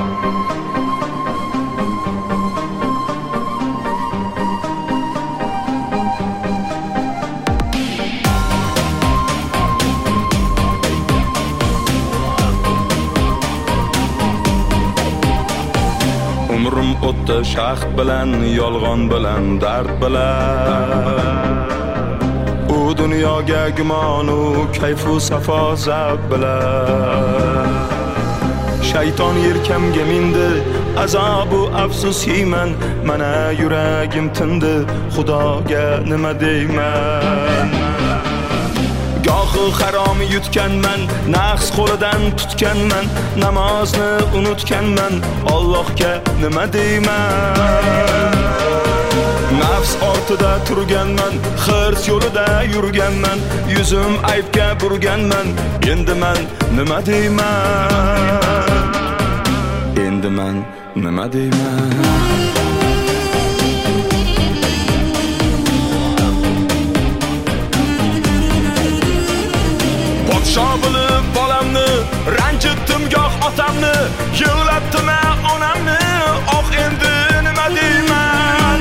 Umrim o'tdi shaxt bilan, yolg'on bilan, dard bilan. U dunyoga gumonu kayfu safo zab bilan. Shayton yelkamga mindi, azobu afsus yeyman. Mana yuragim tindi, Xudoga nima deyman? Gohi harom yutganman, nafs qo'lidan tutganman, namozni unutganman, Allohga nima deyman? Nafs ortida turganman, xirs yo'lida yurganman, yuzim aybga burganman, endi men nima deyman? Endi men nima deyman? Podsho bilib bolamni, ranjitdim goh otamni, yig'latdim onamni, endi nima deyman?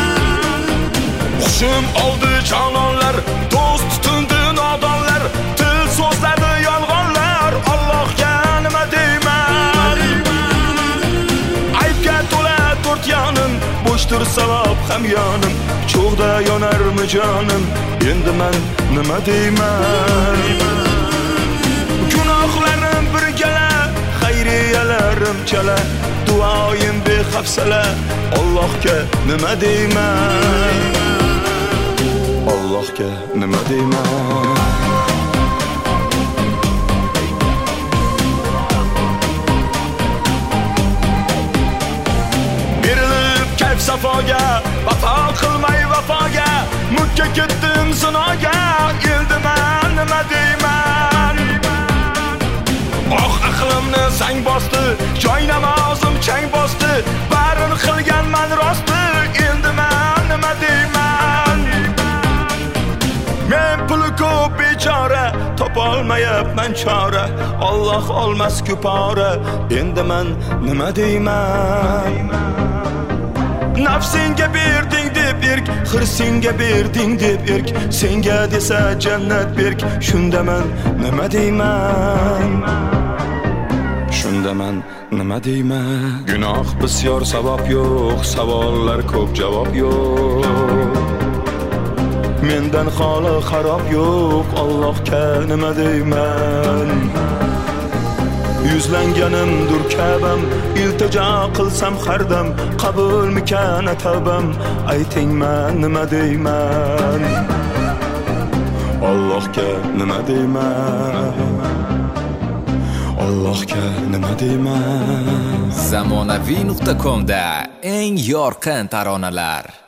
Hushim oldi jononlar, do'st tutindi nodonlar, til so'zladi yolg'onlar, Allohga nima deyman? Aybga to'la to'rt yonim, bo'shdir savob ham yonim, cho'g'da yonarmi jonim, endi men nima deyman? Gunohlarim birgala, xayriyalarim chala, duoyim behafsala, Allohga nima deyman? Allohga nima deyman? Berilib kayf safoga, vafo qilmay vafoga, mukka ketdim zinoga, endi men nima deyman? Aqlimni sang bosdi, joy namozim chang bosdi, barin qilganman rosti, endi men nima deyman? Men puli ko'p bechora, topolmayapman chora, Alloh olmas kupora, endi men nima deyman? Nafsinga berding deb erk, xirsinga berding deb erk, senga desa jannat berk, shunda men nima deyman? Shunda men nima deyman? Gunoh bisyor, savob yo'q, savollar ko'p, javob yo'q. Mendan xoli xarob yo'q, Allohga nima deyman? Yuzlanganimdir Ka'bam, iltijo qilsam har dam, qabulmikan tavbam, ayting men nima deyman? Allohga nima deyman? Allohga nima deyman? Zamonaviy.com da eng yorqin taronalar.